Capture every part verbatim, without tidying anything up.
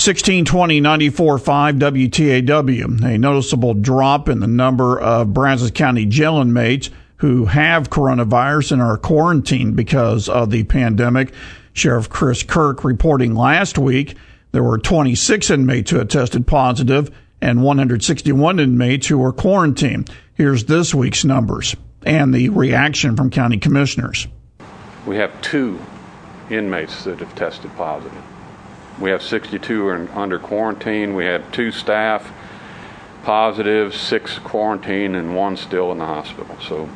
sixteen twenty ninety-four point five W T A W. A noticeable drop in the number of Brazos County jail inmates who have coronavirus and are quarantined because of the pandemic. Sheriff Chris Kirk reporting last week there were twenty-six inmates who had tested positive and one hundred sixty-one inmates who were quarantined. Here's this week's numbers and the reaction from county commissioners. We have two inmates that have tested positive. We have sixty-two are under quarantine. We had two staff positive, six quarantine, and one still in the hospital. So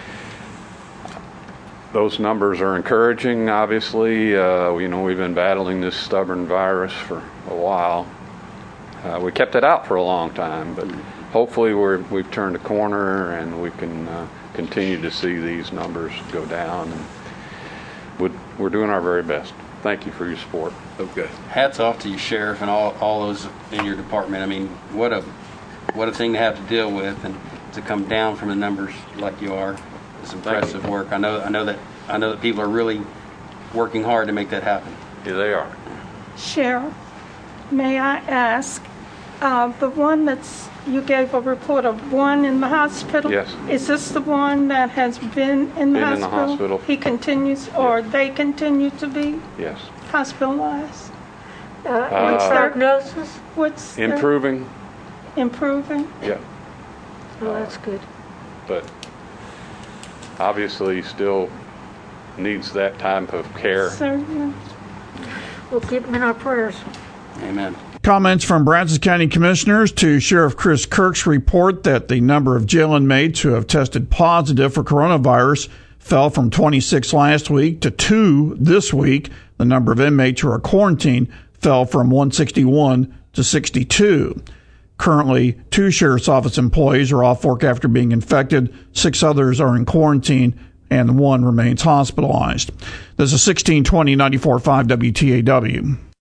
those numbers are encouraging, obviously. Uh, you know, we've been battling this stubborn virus for a while. Uh, we kept it out for a long time, but hopefully we're, we've turned a corner and we can uh, continue to see these numbers go down. And we're, we're doing our very best. Thank you for your support. Okay. Hats off to you, Sheriff, and all, all those in your department. I mean, what a what a thing to have to deal with, and to come down from the numbers like you are. It's impressive work. I know I know that I know that people are really working hard to make that happen. Yeah, they are. Sheriff, may I ask, uh, the one that's, you gave a report of one in the hospital? Yes. Is this the one that has been in the Been in the hospital? hospital. He continues, or Yes. they continue to be Yes. hospitalized? Uh, Uh, what's diagnosis? What's the- Improving. improving? Yeah. Oh, that's good. But obviously still needs that type of care. Certainly. We'll keep them in our prayers. Amen. Comments from Brazos County Commissioners to Sheriff Chris Kirk's report that the number of jail inmates who have tested positive for coronavirus fell from twenty-six last week to two this week. The number of inmates who are quarantined fell from one hundred sixty-one to sixty-two. Currently, two Sheriff's Office employees are off work after being infected. Six others are in quarantine, and one remains hospitalized. This is sixteen twenty ninety-four point five W T A W.